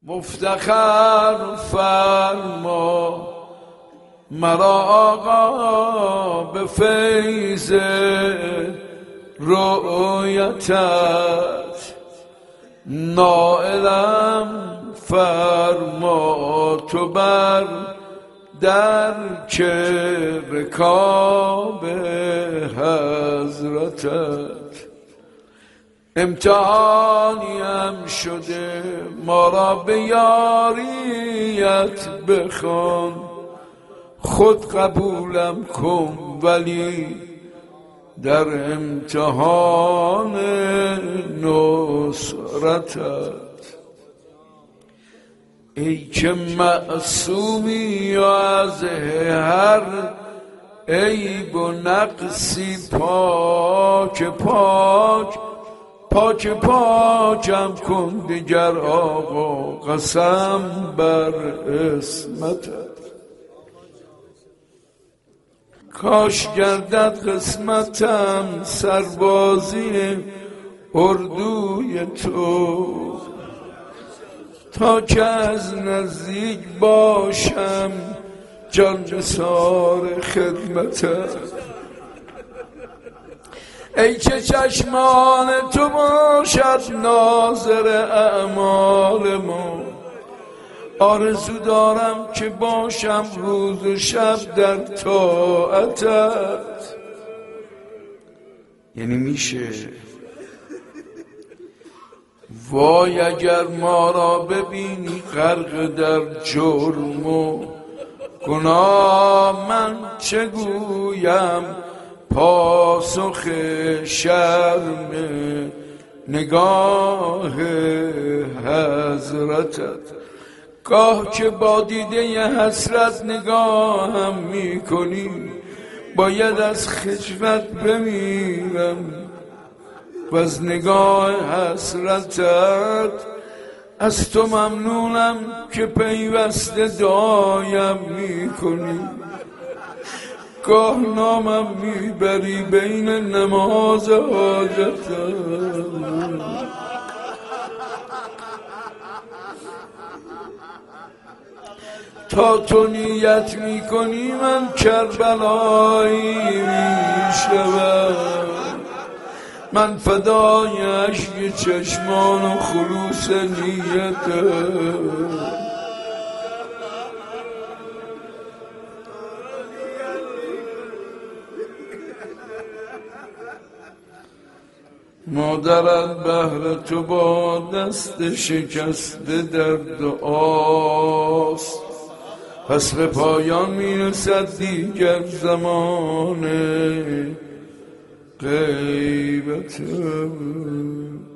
مفتخر فرما مرا آقا به فیض رؤیتت، نائلم فرما تو بر درک رکاب حضرتت. امتحانیم شده ما را به یاریت بخوان، خود قبولم کن ولی در امتحان نصرتت. ای که معصومی و از هر عیب و نقصی پاک پاکم کن دیگر آقا، قسم بر عصمتت. کاش گردد قسمتم سربازی اردوی تو، تا که از نزدیک باشم جان نثار خدمتت. ای که چشمان تو باشد ناظر اعمال ما، آرزو دارم که باشم روز و شب در طاعتت. یعنی میشه وای اگر ما را ببینی غرق در جرم و گناه، من چه گویم پاسخ شرم نگاه حضرتت. گاه که با دیده حسرت نگاهم میکنی، باید از خجلت بمیرم و از نگاه حسرتت. از تو ممنونم که پیوسته دایم میکنی، گاه نامم میبری بین نماز حاجتت. تا تو نیت میکنی من کربلایی میشوم، من فدای عشق چشمان و خلوص نیتت. مادرت بهر تو با دست شکسته در دعاست، پس به پایان میرسد دیگر زمان غیبت.